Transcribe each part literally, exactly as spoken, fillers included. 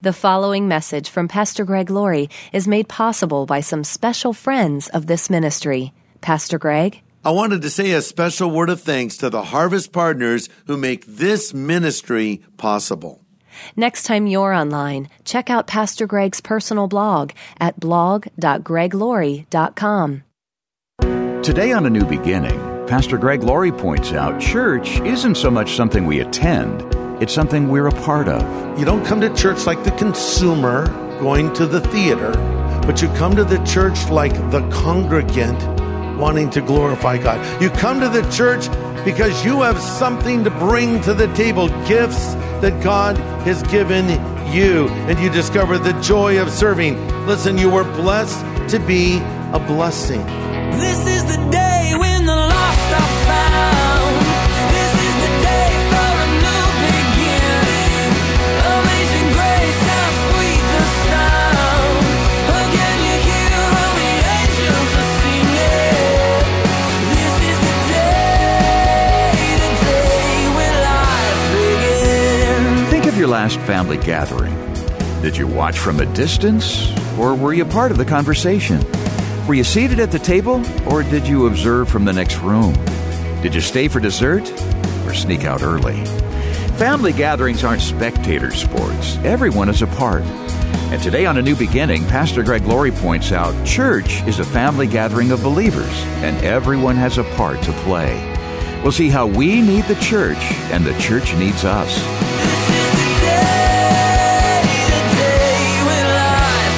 The following message from Pastor Greg Laurie is made possible by some special friends of this ministry. Pastor Greg? I wanted to say a special word of thanks to the Harvest Partners who make this ministry possible. Next time you're online, check out Pastor Greg's personal blog at blog dot greg laurie dot com. Today on A New Beginning, Pastor Greg Laurie points out church isn't so much something we attend, it's something we're a part of. You don't come to church like the consumer going to the theater, but you come to the church like the congregant wanting to glorify God. You come to the church because you have something to bring to the table, gifts that God has given you, and you discover the joy of serving. Listen, you were blessed to be a blessing. This is the day when the lost are found. This is the day for a new beginning. Amazing grace, how sweet the sound. Again you hear all the angels are singing. This is the day, the day when life begins. Think of your last family gathering. Did you watch from a distance, or were you part of the conversation? Were you seated at the table, or did you observe from the next room? Did you stay for dessert, or sneak out early? Family gatherings aren't spectator sports. Everyone is a part. And today on A New Beginning, Pastor Greg Laurie points out church is a family gathering of believers, and everyone has a part to play. We'll see how we need the church, and the church needs us. This is the day, the day when life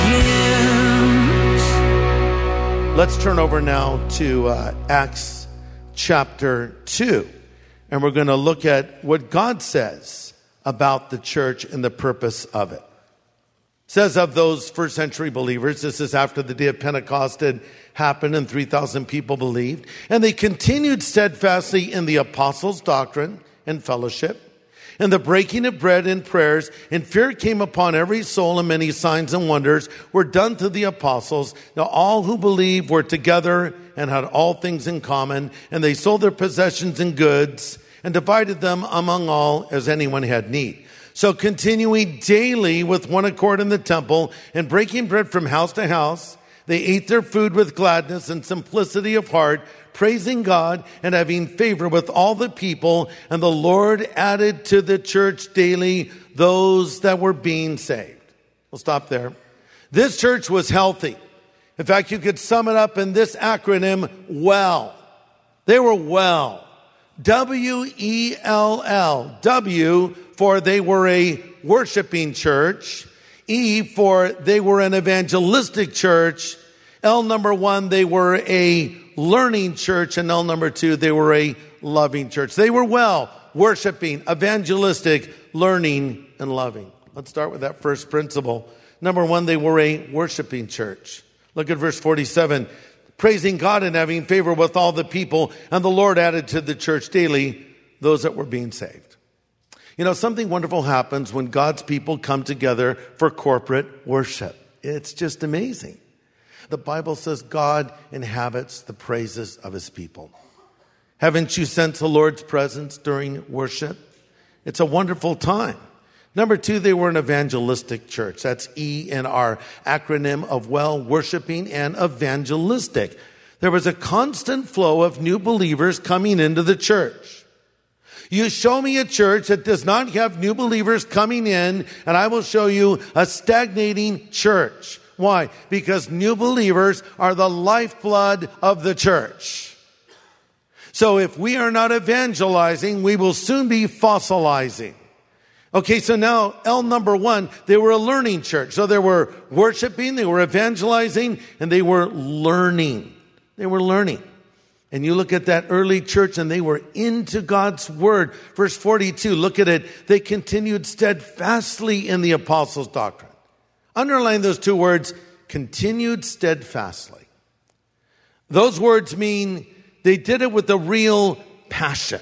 begins. Let's turn over now to uh, Acts chapter two. And we're going to look at what God says about the church and the purpose of it. It says of those first century believers, this is after the day of Pentecost had happened and three thousand people believed. And they continued steadfastly in the apostles' doctrine and fellowship, and the breaking of bread and prayers, and fear came upon every soul, and many signs and wonders were done to the apostles. Now all who believed were together and had all things in common, and they sold their possessions and goods and divided them among all as anyone had need. So continuing daily with one accord in the temple and breaking bread from house to house, they ate their food with gladness and simplicity of heart, praising God and having favor with all the people. And the Lord added to the church daily those that were being saved. We'll stop there. This church was healthy. In fact, you could sum it up in this acronym, WELL. They were well. W E L L. W for they were a worshiping church. E for they were an evangelistic church. L number one, they were a learning church. And L number two, they were a loving church. They were well, worshiping, evangelistic, learning, and loving. Let's start with that first principle. Number one, they were a worshiping church. Look at verse forty-seven. Praising God and having favor with all the people, and the Lord added to the church daily those that were being saved. You know, something wonderful happens when God's people come together for corporate worship. It's just amazing. The Bible says God inhabits the praises of his people. Haven't you sensed the Lord's presence during worship? It's a wonderful time. Number two, they were an evangelistic church. That's E and R, acronym of well, worshiping and evangelistic. There was a constant flow of new believers coming into the church. You show me a church that does not have new believers coming in, and I will show you a stagnating church. Why? Because new believers are the lifeblood of the church. So if we are not evangelizing, we will soon be fossilizing. Okay, so now L number one, they were a learning church. So they were worshiping, they were evangelizing, and they were learning. They were learning. And you look at that early church and they were into God's word. Verse forty-two, look at it. They continued steadfastly in the apostles' doctrine. Underline those two words, continued steadfastly. Those words mean they did it with a real passion.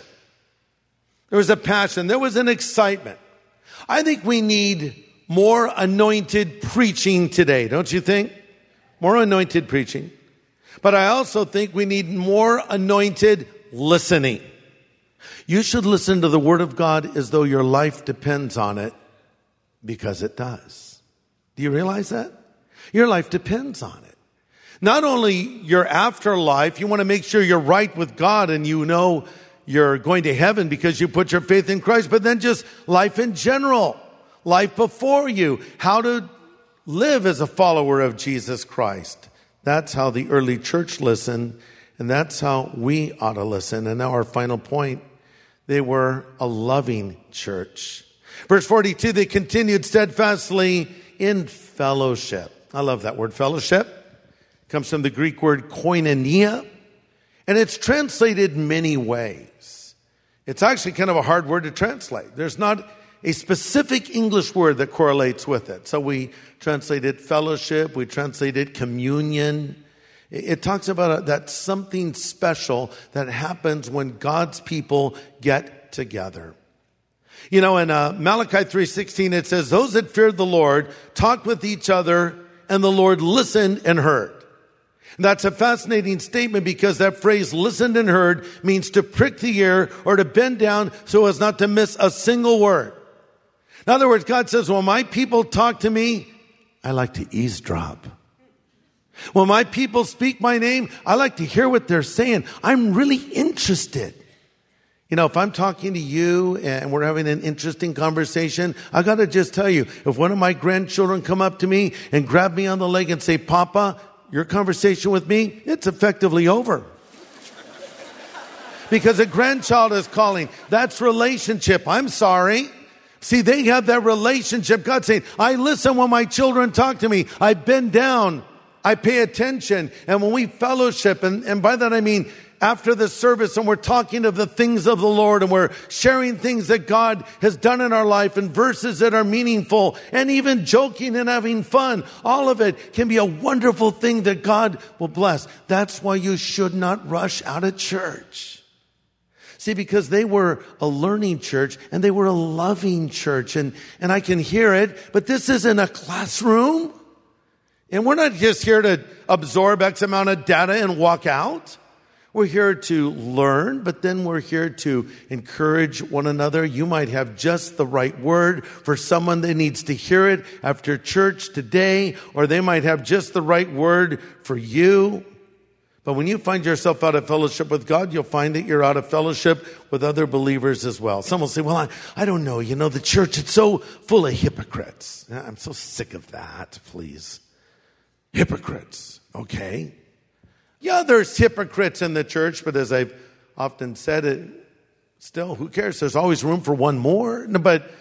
There was a passion. There was an excitement. I think we need more anointed preaching today, don't you think? More anointed preaching. But I also think we need more anointed listening. You should listen to the Word of God as though your life depends on it, Because it does. Do you realize that? Your life depends on it. Not only your afterlife, you want to make sure you're right with God and you know you're going to heaven because you put your faith in Christ, but then just life in general, life before you, how to live as a follower of Jesus Christ. That's how the early church listened, and that's how we ought to listen. And now our final point, they were a loving church. Verse forty-two, they continued steadfastly in fellowship. I love that word, fellowship. It comes from the Greek word koinonia, and it's translated many ways. It's actually kind of a hard word to translate. There's not a specific English word that correlates with it. So we translate it fellowship, we translate it communion. It talks about a, that something special that happens when God's people get together. You know, in uh, Malachi three sixteen, it says, those that feared the Lord talked with each other, and the Lord listened and heard. And that's a fascinating statement because that phrase, listened and heard, means to prick the ear or to bend down so as not to miss a single word. In other words, God says, when my people talk to me, I like to eavesdrop. When my people speak my name, I like to hear what they're saying. I'm really interested. You know, if I'm talking to you and we're having an interesting conversation, I got to just tell you, if one of my grandchildren come up to me and grab me on the leg and say, Papa, your conversation with me, it's effectively over. Because a grandchild is calling. That's relationship. I'm sorry. See, they have that relationship. God's saying, I listen when my children talk to me. I bend down. I pay attention. And when we fellowship, and, and by that I mean after the service and we're talking of the things of the Lord and we're sharing things that God has done in our life and verses that are meaningful and even joking and having fun. All of it can be a wonderful thing that God will bless. That's why you should not rush out of church. See, because they were a learning church and they were a loving church, and, and I can hear it, but this isn't a classroom. And we're not just here to absorb X amount of data and walk out. We're here to learn, but then we're here to encourage one another. You might have just the right word for someone that needs to hear it after church today, or they might have just the right word for you. But when you find yourself out of fellowship with God, you'll find that you're out of fellowship with other believers as well. Some will say, well, I, I don't know. You know, the church, it's so full of hypocrites. I'm so sick of that, please. Hypocrites, okay? Yeah, there's hypocrites in the church, but as I've often said, it still, who cares? There's always room for one more. No, but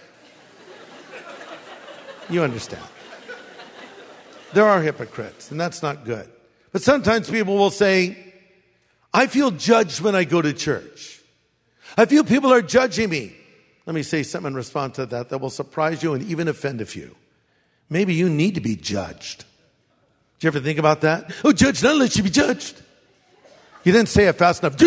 you understand. There are hypocrites, and that's not good. But sometimes people will say, I feel judged when I go to church. I feel people are judging me. Let me say something in response to that that will surprise you and even offend a few. Maybe you need to be judged. Did you ever think about that? Oh, judge, not let you be judged. You didn't say it fast enough.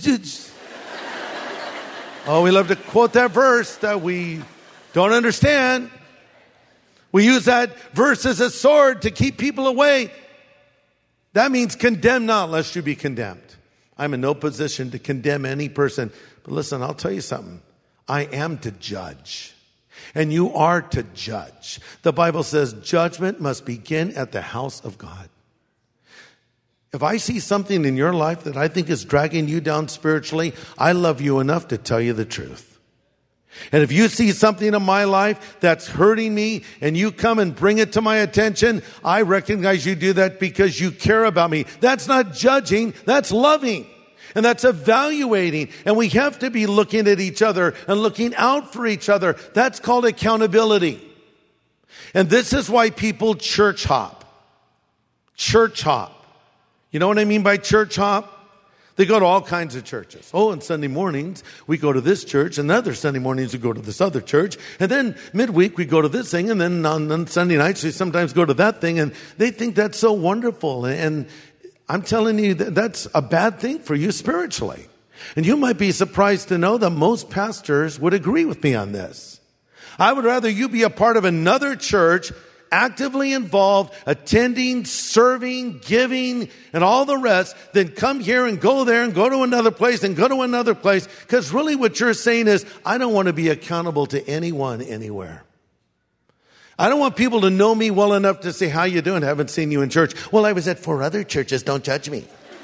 Oh, we love to quote that verse that we don't understand. We use that verse as a sword to keep people away. That means condemn not, lest you be condemned. I'm in no position to condemn any person. But listen, I'll tell you something. I am to judge. And you are to judge. The Bible says judgment must begin at the house of God. If I see something in your life that I think is dragging you down spiritually, I love you enough to tell you the truth. And if you see something in my life that's hurting me and you come and bring it to my attention, I recognize you do that because you care about me. That's not judging, that's loving. And that's evaluating. And we have to be looking at each other and looking out for each other. That's called accountability. And this is why people church hop. Church hop. You know what I mean by church hop? They go to all kinds of churches. Oh, and Sunday mornings, we go to this church, and other Sunday mornings, we go to this other church. And then midweek, we go to this thing, and then on, on Sunday nights, we sometimes go to that thing. And they think that's so wonderful. And I'm telling you that that's a bad thing for you spiritually. And you might be surprised to know that most pastors would agree with me on this. I would rather you be a part of another church, actively involved, attending, serving, giving, and all the rest, than come here and go there and go to another place and go to another place. Because really what you're saying is, I don't want to be accountable to anyone anywhere. I don't want people to know me well enough to say, how you doing? Haven't seen you in church. Well, I was at four other churches. Don't judge me.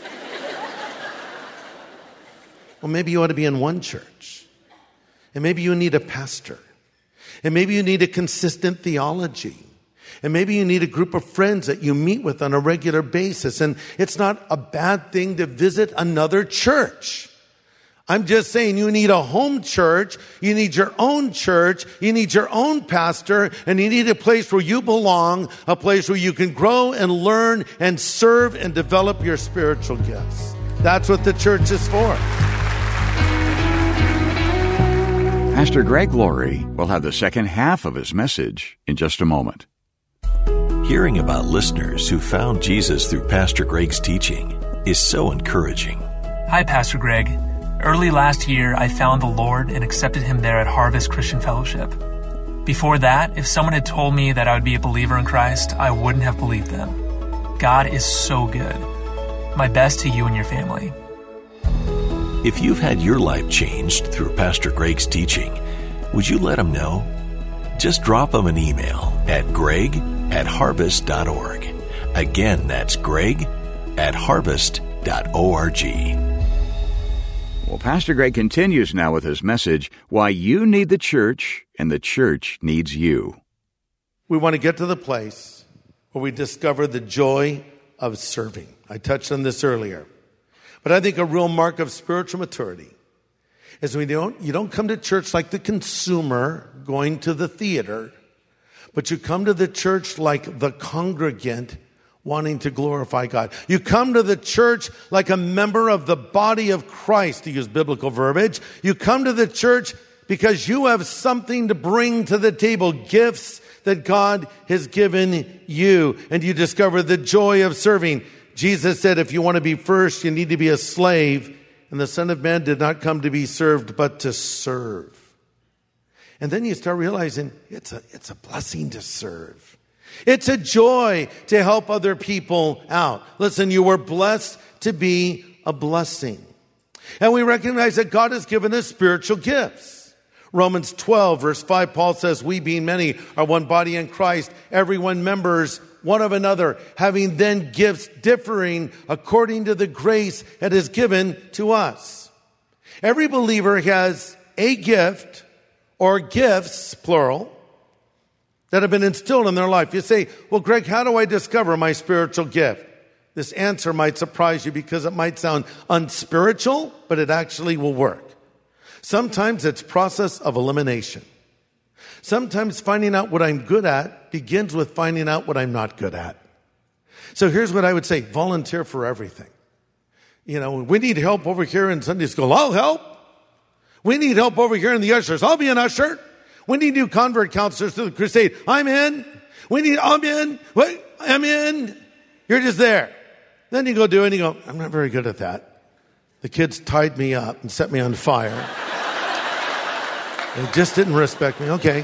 Well, maybe you ought to be in one church. And maybe you need a pastor. And maybe you need a consistent theology. And maybe you need a group of friends that you meet with on a regular basis. And it's not a bad thing to visit another church. I'm just saying you need a home church, you need your own church, you need your own pastor, and you need a place where you belong, a place where you can grow and learn and serve and develop your spiritual gifts. That's what the church is for. Pastor Greg Laurie will have the second half of his message in just a moment. Hearing about listeners who found Jesus through Pastor Greg's teaching is so encouraging. Hi, Pastor Greg. Early last year, I found the Lord and accepted Him there at Harvest Christian Fellowship. Before that, if someone had told me that I would be a believer in Christ, I wouldn't have believed them. God is so good. My best to you and your family. If you've had your life changed through Pastor Greg's teaching, would you let him know? Just drop him an email at greg at harvest dot org. Again, that's greg at harvest dot org. Well, Pastor Greg continues now with his message, Why You Need the Church and the Church Needs You. We want to get to the place where we discover the joy of serving. I touched on this earlier. But I think a real mark of spiritual maturity is when you don't, you don't come to church like the consumer going to the theater, but you come to the church like the congregant wanting to glorify God. You come to the church like a member of the body of Christ, to use biblical verbiage. You come to the church because you have something to bring to the table, gifts that God has given you, and you discover the joy of serving. Jesus said, if you want to be first, you need to be a slave, and the Son of Man did not come to be served, but to serve. And then you start realizing it's a, it's a blessing to serve. It's a joy to help other people out. Listen, you were blessed to be a blessing. And we recognize that God has given us spiritual gifts. Romans twelve, verse five, Paul says, we being many are one body in Christ, everyone members one of another, having then gifts differing according to the grace that is given to us. Every believer has a gift or gifts, plural, that have been instilled in their life. You say, well, Greg, how do I discover my spiritual gift? This answer might surprise you because it might sound unspiritual, but it actually will work. Sometimes it's process of elimination. Sometimes finding out what I'm good at begins with finding out what I'm not good at. So here's what I would say. Volunteer for everything. You know, we need help over here in Sunday school. I'll help. We need help over here in the ushers. I'll be an usher. We need new convert counselors to the crusade. I'm in. We need, I'm in. Wait, I'm in. You're just there. Then you go do it and you go, I'm not very good at that. The kids tied me up and set me on fire. They just didn't respect me. Okay.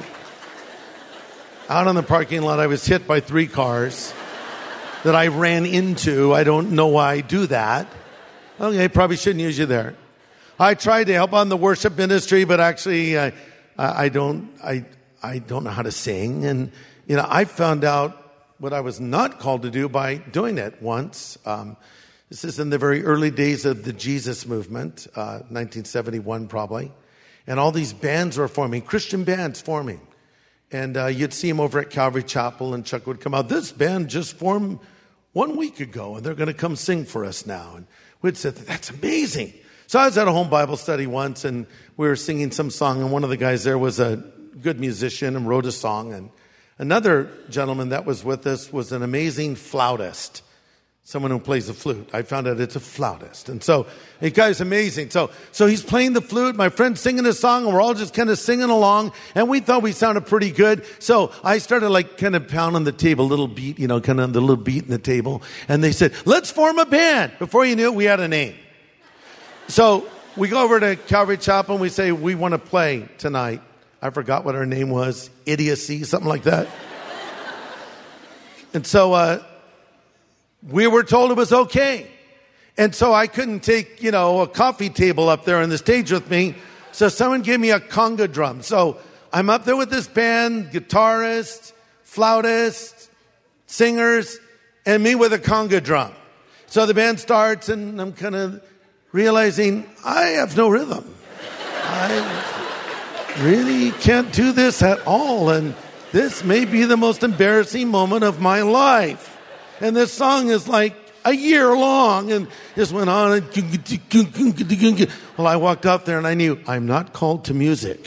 Out on the parking lot, I was hit by three cars that I ran into. I don't know why I do that. Okay, probably shouldn't use you there. I tried to help on the worship ministry, but actually, uh, I don't, I, I don't know how to sing. And, you know, I found out what I was not called to do by doing it once. Um, this is in the very early days of the Jesus movement, uh, nineteen seventy-one probably. And all these bands were forming, Christian bands forming. And uh, you'd see them over at Calvary Chapel, and Chuck would come out. This band just formed one week ago, and they're going to come sing for us now. And we'd say, that's amazing. So I was at a home Bible study once, and we were singing some song, and one of the guys there was a good musician and wrote a song. And another gentleman that was with us was an amazing flautist, someone who plays the flute. I found out it's a flautist. And so the guy's amazing. So so he's playing the flute, my friend's singing a song, and we're all just kind of singing along, and we thought we sounded pretty good. So I started like kind of pounding the table, a little beat, you know, kind of the little beat in the table. And they said, let's form a band. Before you knew it, we had a name. So we go over to Calvary Chapel and we say, we want to play tonight. I forgot what our name was. Idiocy, something like that. And so uh, we were told it was okay. And so I couldn't take, you know, a coffee table up there on the stage with me. So someone gave me a conga drum. So I'm up there with this band, guitarist, flautists, singers, and me with a conga drum. So the band starts, and I'm kind of realizing I have no rhythm. I really can't do this at all, and this may be the most embarrassing moment of my life. And this song is like a year long, and just went on. And well, I walked up there, and I knew I'm not called to music.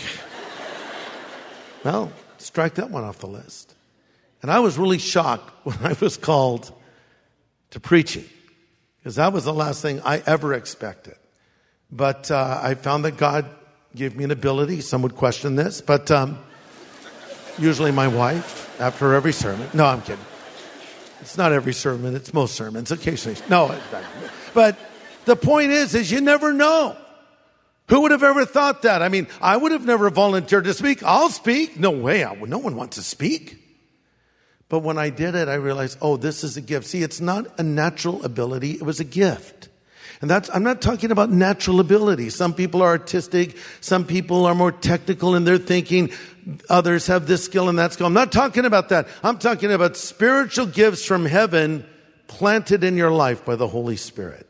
Well, strike that one off the list. And I was really shocked when I was called to preaching, because that was the last thing I ever expected. But uh, I found that God gave me an ability. Some would question this, but um, usually my wife, after every sermon. No, I'm kidding. It's not every sermon. It's most sermons. Occasionally. No. But the point is, is you never know. Who would have ever thought that? I mean, I would have never volunteered to speak. I'll speak. No way. I, no one wants to speak. But when I did it, I realized, oh, this is a gift. See, it's not a natural ability. It was a gift. And that's, I'm not talking about natural ability. Some people are artistic. Some people are more technical in their thinking. Others have this skill and that skill. I'm not talking about that. I'm talking about spiritual gifts from heaven planted in your life by the Holy Spirit.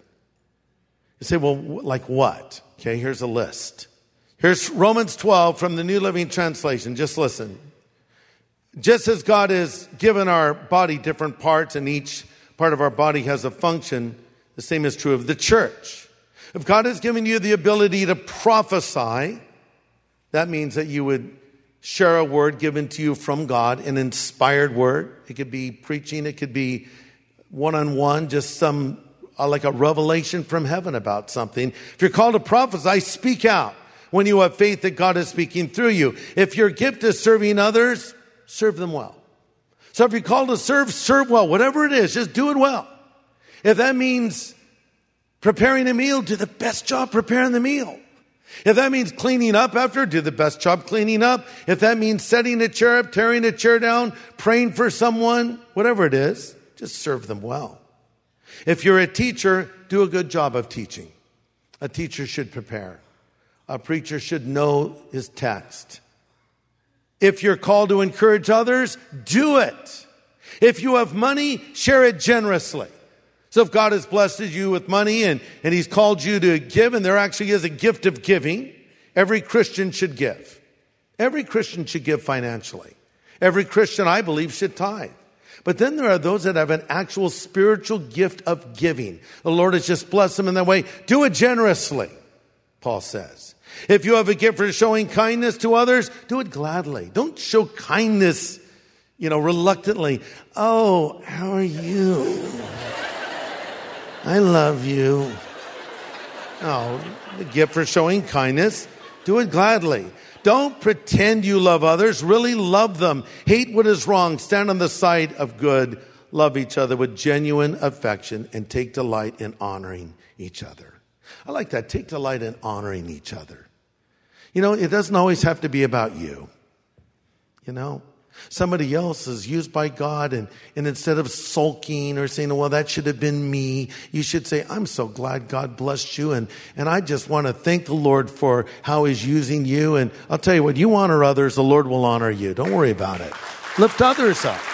You say, well, like what? Okay, here's a list. Here's Romans twelve from the New Living Translation. Just listen. Just as God has given our body different parts and each part of our body has a function, the same is true of the church. If God has given you the ability to prophesy, that means that you would share a word given to you from God, an inspired word. It could be preaching. It could be one-on-one, just some uh, like a revelation from heaven about something. If you're called to prophesy, speak out when you have faith that God is speaking through you. If your gift is serving others, serve them well. So if you're called to serve, serve well. Whatever it is, just do it well. If that means preparing a meal, do the best job preparing the meal. If that means cleaning up after, do the best job cleaning up. If that means setting a chair up, tearing a chair down, praying for someone, whatever it is, just serve them well. If you're a teacher, do a good job of teaching. A teacher should prepare. A preacher should know his text. If you're called to encourage others, do it. If you have money, share it generously. So if God has blessed you with money and, and he's called you to give, and there actually is a gift of giving, every Christian should give. Every Christian should give financially. Every Christian, I believe, should tithe. But then there are those that have an actual spiritual gift of giving. The Lord has just blessed them in that way. Do it generously, Paul says. If you have a gift for showing kindness to others, do it gladly. Don't show kindness, you know, reluctantly. Oh, how are you? I love you. No, the gift for showing kindness, do it gladly. Don't pretend you love others. Really love them. Hate what is wrong. Stand on the side of good. Love each other with genuine affection and take delight in honoring each other. I like that. Take delight in honoring each other. You know, it doesn't always have to be about you. You know, somebody else is used by God, and, and instead of sulking or saying, well, that should have been me, you should say, I'm so glad God blessed you, and, and I just want to thank the Lord for how he's using you. And I'll tell you what, you honor others, the Lord will honor you. Don't worry about it. Lift others up.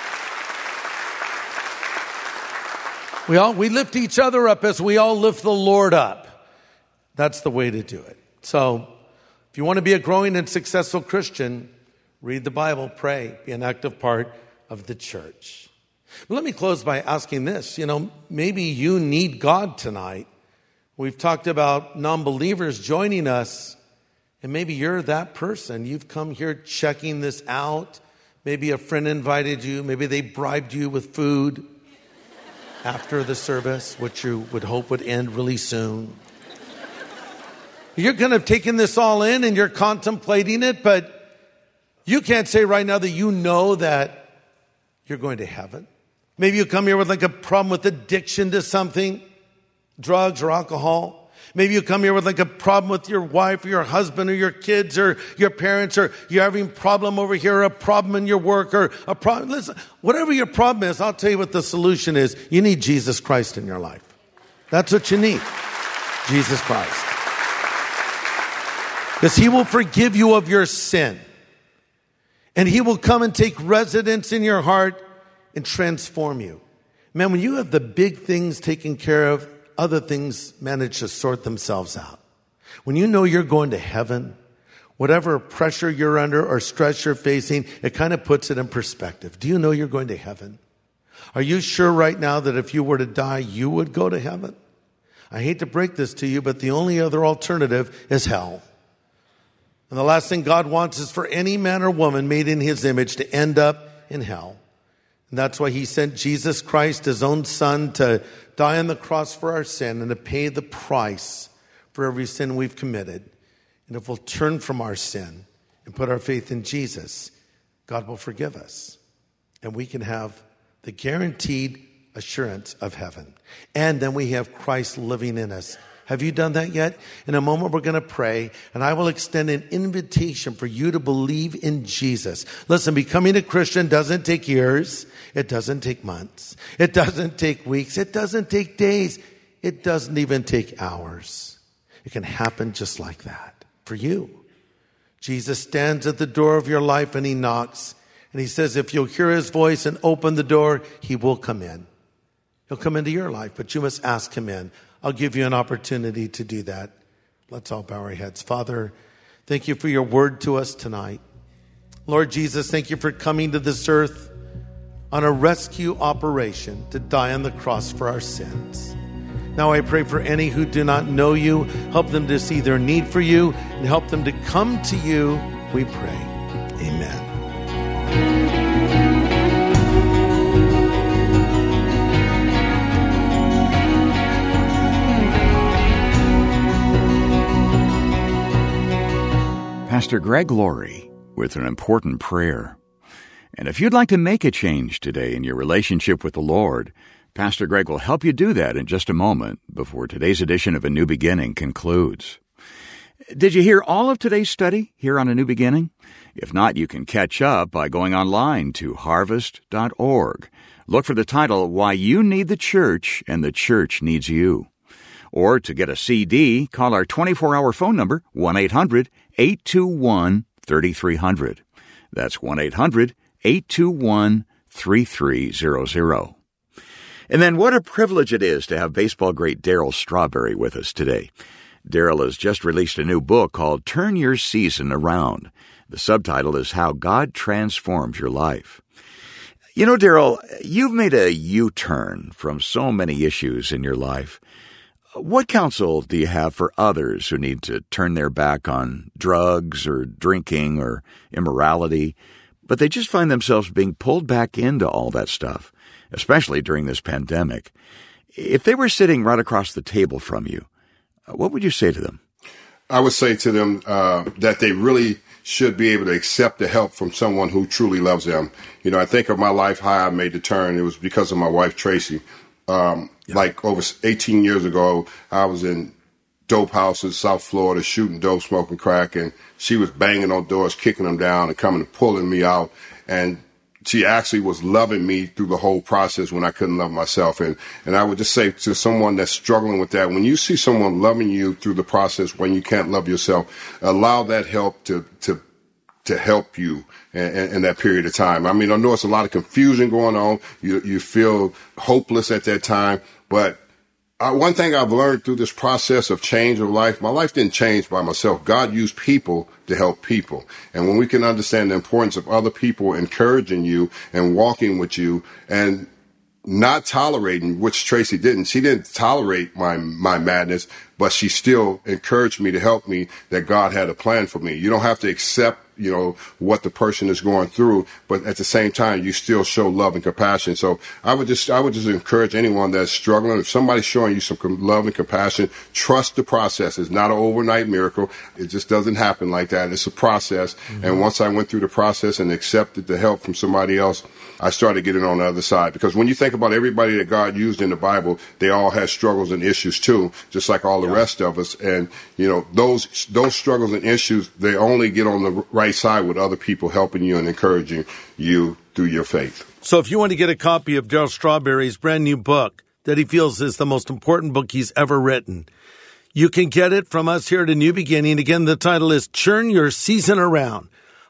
We all, we lift each other up as we all lift the Lord up. That's the way to do it. So if you want to be a growing and successful Christian, read the Bible, pray, be an active part of the church. But let me close by asking this. You know, maybe you need God tonight. We've talked about non-believers joining us, and maybe you're that person. You've come here checking this out. Maybe a friend invited you. Maybe they bribed you with food after the service, which you would hope would end really soon. You're kind of taking this all in and you're contemplating it, but you can't say right now that you know that you're going to heaven. Maybe you come here with like a problem with addiction to something, drugs or alcohol. Maybe you come here with like a problem with your wife or your husband or your kids or your parents, or you're having a problem over here, a problem in your work, or a problem. Listen, whatever your problem is, I'll tell you what the solution is. You need Jesus Christ in your life. That's what you need. Jesus Christ. Because he will forgive you of your sin. And he will come and take residence in your heart and transform you. Man, when you have the big things taken care of, other things manage to sort themselves out. When you know you're going to heaven, whatever pressure you're under or stress you're facing, it kind of puts it in perspective. Do you know you're going to heaven? Are you sure right now that if you were to die, you would go to heaven? I hate to break this to you, but the only other alternative is hell. And the last thing God wants is for any man or woman made in his image to end up in hell. And that's why he sent Jesus Christ, his own son, to die on the cross for our sin and to pay the price for every sin we've committed. And if we'll turn from our sin and put our faith in Jesus, God will forgive us. And we can have the guaranteed assurance of heaven. And then we have Christ living in us. Have you done that yet? In a moment, we're going to pray, and I will extend an invitation for you to believe in Jesus. Listen, becoming a Christian doesn't take years. It doesn't take months. It doesn't take weeks. It doesn't take days. It doesn't even take hours. It can happen just like that for you. Jesus stands at the door of your life, and he knocks, and he says, if you'll hear his voice and open the door, he will come in. He'll come into your life, but you must ask him in. I'll give you an opportunity to do that. Let's all bow our heads. Father, thank you for your word to us tonight. Lord Jesus, thank you for coming to this earth on a rescue operation to die on the cross for our sins. Now I pray for any who do not know you, help them to see their need for you and help them to come to you, we pray. Amen. Pastor Greg Laurie with an important prayer. And if you'd like to make a change today in your relationship with the Lord, Pastor Greg will help you do that in just a moment before today's edition of A New Beginning concludes. Did you hear all of today's study here on A New Beginning? If not, you can catch up by going online to harvest dot org. Look for the title, Why You Need the Church and the Church Needs You. Or to get a C D, call our twenty-four hour phone number, one eight hundred eight two one three three zero zero. That's one eight hundred eight two one three three zero zero. And then what a privilege it is to have baseball great Darryl Strawberry with us today. Darryl has just released a new book called Turn Your Season Around. The subtitle is How God Transforms Your Life. You know, Darryl, you've made a U-turn from so many issues in your life. What counsel do you have for others who need to turn their back on drugs or drinking or immorality, but they just find themselves being pulled back into all that stuff, especially during this pandemic? If they were sitting right across the table from you, what would you say to them? I would say to them uh, that they really should be able to accept the help from someone who truly loves them. You know, I think of my life, how I made the turn. It was because of my wife, Tracy. Um, yeah. Like over eighteen years ago, I was in dope houses, South Florida, shooting dope, smoking crack, and she was banging on doors, kicking them down and coming and pulling me out. And she actually was loving me through the whole process when I couldn't love myself. And, and I would just say to someone that's struggling with that, when you see someone loving you through the process when you can't love yourself, allow that help to, to, to help you in, in that period of time. I mean, I know it's a lot of confusion going on. You, you feel hopeless at that time, but Uh, one thing I've learned through this process of change of life, my life didn't change by myself. God used people to help people. And when we can understand the importance of other people encouraging you and walking with you and not tolerating, which Tracy didn't. She didn't tolerate my my madness, but she still encouraged me to help me that God had a plan for me. You don't have to accept, you know, what the person is going through, but at the same time, you still show love and compassion. So I would just, I would just encourage anyone that's struggling. If somebody's showing you some love and compassion, trust the process. It's not an overnight miracle. It just doesn't happen like that. It's a process. Mm-hmm. And once I went through the process and accepted the help from somebody else, I started getting on the other side. Because when you think about everybody that God used in the Bible, they all had struggles and issues too, just like all the yeah. rest of us. And, you know, those, those struggles and issues, they only get on the right side with other people helping you and encouraging you through your faith. So if you want to get a copy of Darryl Strawberry's brand new book that he feels is the most important book he's ever written, you can get it from us here at A New Beginning. Again, the title is Turn Your Season Around,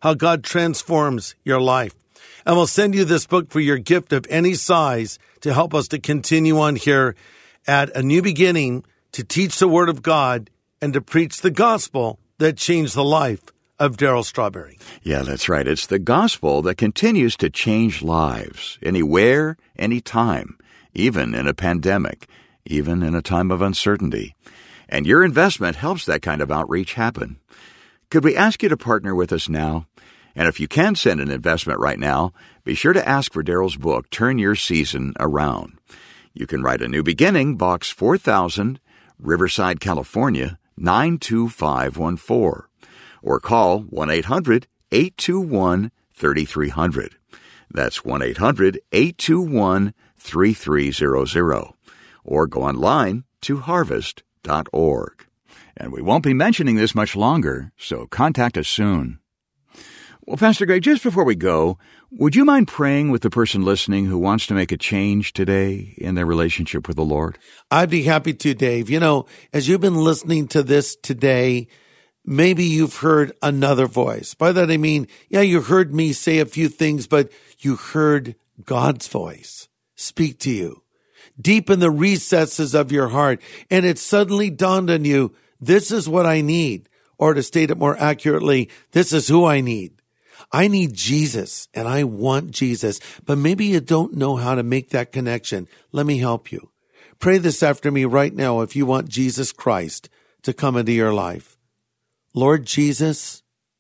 how God transforms your life. And we'll send you this book for your gift of any size to help us to continue on here at A New Beginning, to teach the Word of God and to preach the gospel that changed the life of Darryl Strawberry. Yeah, that's right. It's the gospel that continues to change lives, anywhere, anytime, even in a pandemic, even in a time of uncertainty. And your investment helps that kind of outreach happen. Could we ask you to partner with us now? And if you can send an investment right now, be sure to ask for Darryl's book, Turn Your Season Around. You can write A New Beginning, Box four thousand, Riverside, California, nine two five one four. Or call one eight hundred, eight two one, three three zero zero. That's one eight hundred, eight two one, three three zero zero. Or go online to harvest dot org. And we won't be mentioning this much longer, so contact us soon. Well, Pastor Greg, just before we go, would you mind praying with the person listening who wants to make a change today in their relationship with the Lord? I'd be happy to, Dave. You know, as you've been listening to this today, maybe you've heard another voice. By that I mean, yeah, you heard me say a few things, but you heard God's voice speak to you deep in the recesses of your heart. And it suddenly dawned on you, this is what I need. Or to state it more accurately, this is who I need. I need Jesus and I want Jesus, but maybe you don't know how to make that connection. Let me help you. Pray this after me right now if you want Jesus Christ to come into your life. Lord Jesus,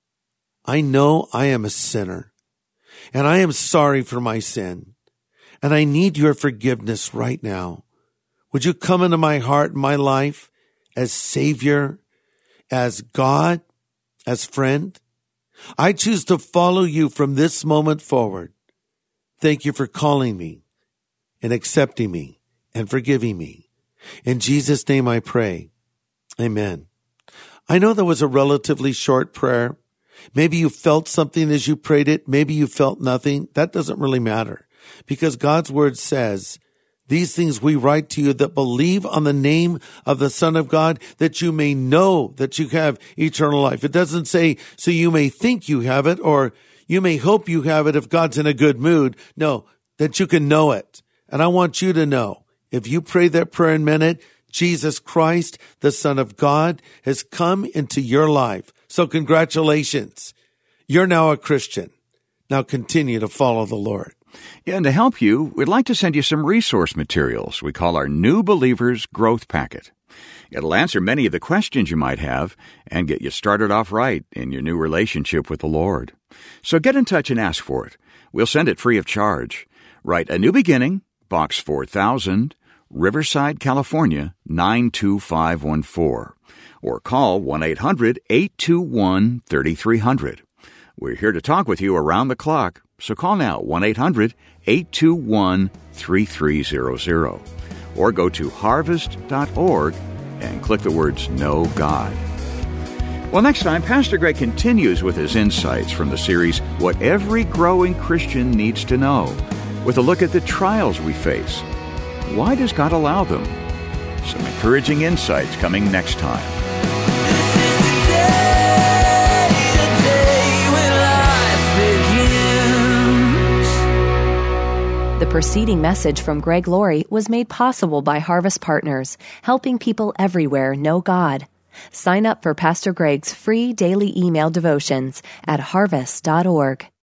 I know I am a sinner and I am sorry for my sin and I need your forgiveness right now. Would you come into my heart and my life as Savior, as God, as friend? I choose to follow you from this moment forward. Thank you for calling me and accepting me and forgiving me. In Jesus' name I pray. Amen. I know that was a relatively short prayer. Maybe you felt something as you prayed it. Maybe you felt nothing. That doesn't really matter because God's word says, these things we write to you that believe on the name of the Son of God, that you may know that you have eternal life. It doesn't say, so you may think you have it, or you may hope you have it if God's in a good mood. No, that you can know it. And I want you to know, if you pray that prayer and meant it, Jesus Christ, the Son of God, has come into your life. So congratulations. You're now a Christian. Now continue to follow the Lord. Yeah, and to help you, we'd like to send you some resource materials we call our New Believers Growth Packet. It'll answer many of the questions you might have and get you started off right in your new relationship with the Lord. So get in touch and ask for it. We'll send it free of charge. Write A New Beginning, Box four thousand, Riverside, California, nine two five one four. Or call one eight hundred, eight two one, three three zero zero. We're here to talk with you around the clock. So call now, one eight hundred, eight two one, three three zero zero. Or go to harvest dot org and click the words Know God. Well, next time, Pastor Greg continues with his insights from the series, What Every Growing Christian Needs to Know, with a look at the trials we face. Why does God allow them? Some encouraging insights coming next time. The preceding message from Greg Laurie was made possible by Harvest Partners, helping people everywhere know God. Sign up for Pastor Greg's free daily email devotions at harvest dot org.